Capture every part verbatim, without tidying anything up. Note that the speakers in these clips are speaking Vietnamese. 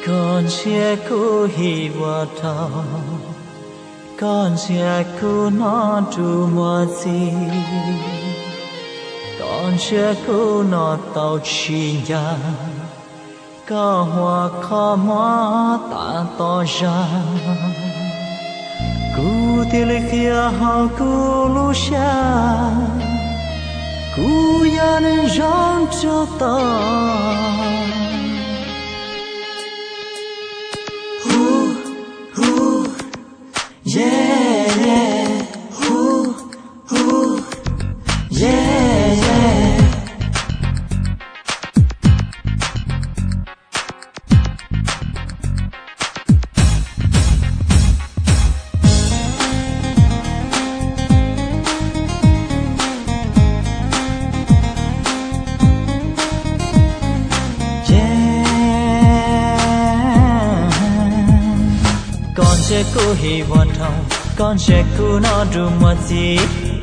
con sẽ cố hi vợ thao con sẽ cố nó đủ mọi gì con sẽ cố nó tao chi nhà có hoa khó mó ta to ra cú tiêu lấy kia hao cú lu xa cú ya nên rong cho ta hu hu yeah yeah hu hu yeah yeah con sẽ cố hi vợ thao con sẽ cố nó đủ mọi gì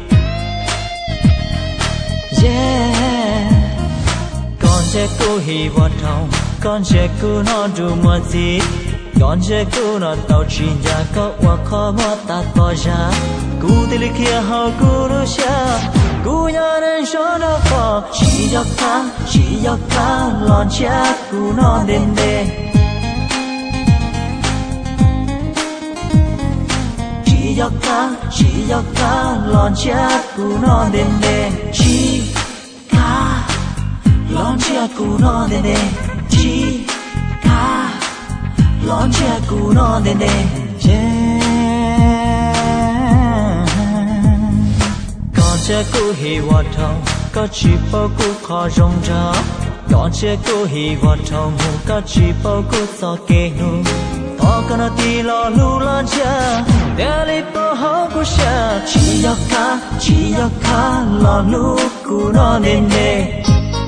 yeah con sẽ cố hi vợ thao con sẽ cố nó đủ mọi gì con sẽ cố nó tao chỉ nhà có qua khó mà ta to ra cú tiêu lịch kia hao cú lu xa cú nhà nên cho nó phò chỉ cho cá chỉ cho cá lon cha cú nó đến đây chỉ cho cá chỉ cho cá lon cha cú nó đến đây chỉ cá lon cha cú nó đến đây chỉ cá lon cha cú nó đến đây con sẽ cố hi vợ thao có chỉ bao cú khó rong ra con sẽ cố hi vợ thao mu có chỉ bao cú so kê nu to con nó ti lo lu lan cha để li bao hao cú xa chỉ cho cá chỉ cho cá lo lu cú nó đến đây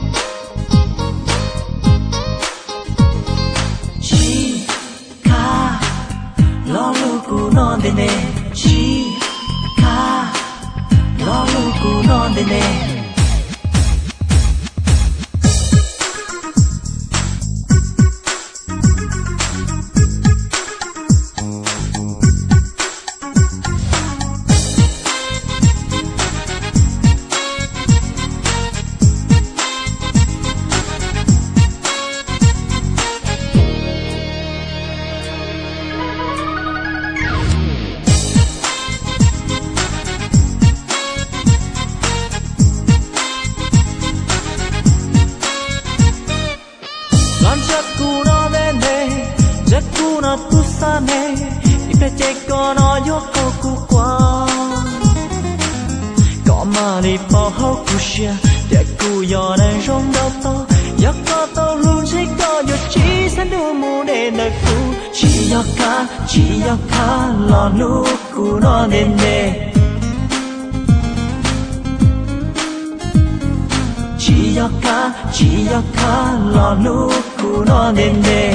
chỉ cá lo lu cú nó đến đây chỉ cá lo lu cú nó đến đây cú nó đến đây rất cú nó tu sa này ít cái chạy con nó nhốt câu cú qua có mà đi bao hậu cú xia để cú gió này rong đau to giấc có tao luôn chỉ có nhớ chỉ sẽ đủ mù để nơi cú chỉ giấc cá chỉ giấc cá lo lu cú nó đến đây chỉ giấc cá chỉ giấc cá lo lu cú nó đến đây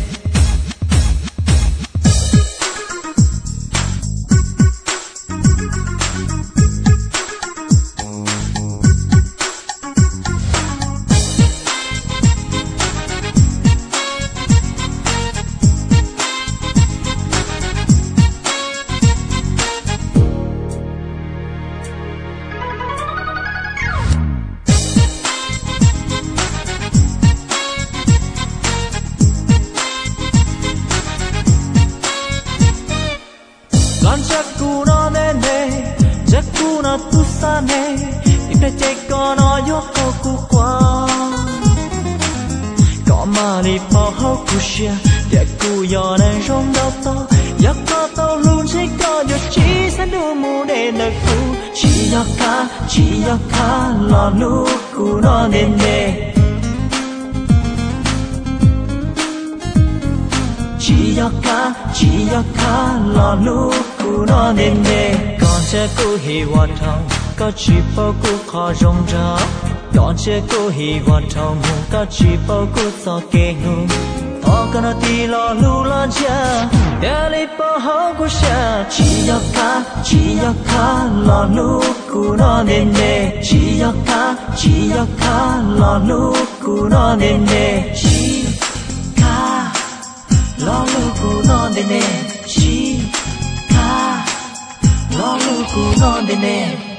chắc cú nó đến đây chắc cú nó tu sa này ít cái chạy con nó nhốt câu cú qua có mà đi bao hậu cú xia để cú gió này rong đau to giấc có tao luôn chỉ có nhớ chỉ sẽ đủ mù để nơi cú chỉ giấc cá chỉ giấc cá lo lu cú nó đến đây chỉ giấc cá chỉ giấc cá lo lu cú nó đến đây con sẽ cố hi vợ thao có chỉ bao cú khó rong ra con sẽ cố hi vợ thao mu có chỉ bao cú so kê nu to con nó ti lo lu lan cha để li bao hao cú xa chỉ giấc cá chỉ giấc cá lo lu cú nó đến đây chỉ giấc cá chỉ giấc cá lo lu cú nó đến đây chỉ cá cu non de ne chi ca lo lu cu non de ne